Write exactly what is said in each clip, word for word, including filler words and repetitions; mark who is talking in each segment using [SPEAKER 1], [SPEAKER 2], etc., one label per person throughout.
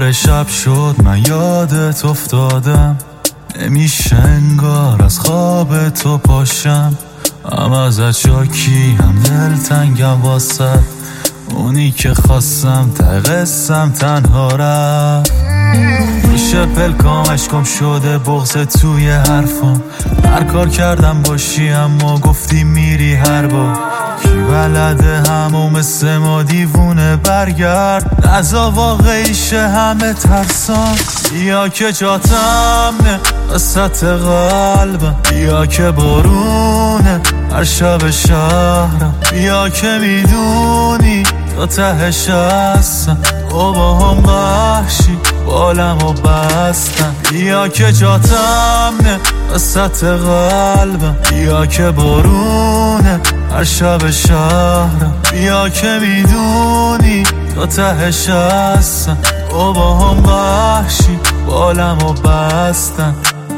[SPEAKER 1] آخه شب شد من یادت افتادم، نمیشه انگار از خواب تو پاشم. هم ازت شاکی هم دلتنگم واسه اونی که خواستم ته قسم تنها رفت. میشه پلکام اشکم شده بغض توی حرفم، هر کار کردم باشی اما گفتی میری هر بار. کی بلده همو مثل ما دیوونه برگرد، نزا واقعیشه همه ترسان. بیا که جاتم نه وسط قلبم، بیا که بارونه هر شب شهرم، بیا که میدونی تا تهش هستم و با هم وحشی بالم و بستم. بیا که جاتم نه وسط قلبم، بیا که بارونه هر شب شهرم، بیا که میدونی تا تهش هستم و با هم وحشی بالم و بستم.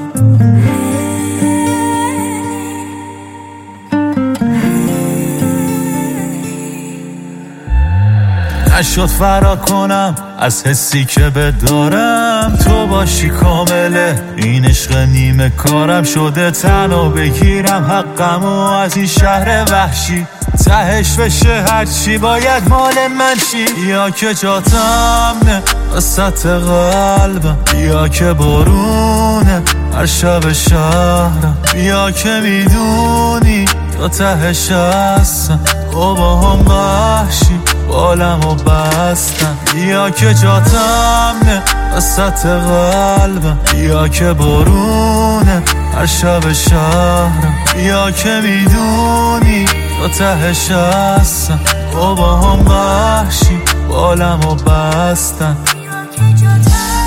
[SPEAKER 1] نشد فرار کنم از حسی که بدارم، تو باشی کامله این عشق نیمه کارم. شده تنها بگیرم حقمو از این شهر وحشی، تهش بشه هرچی باید مال من شی. بیا که جاتم نه وسط قلبم، بیا که بارونه هر شب شهرم، بیا که میدونی تا تهش هستم و با هم وحشی بالم و بستم. بیا که جاتم نه وسط قلبم، بیا که بارونه هر شب شهرم، بیا که میدونی تا تهش هستم و با هم وحشی بالم و بستم.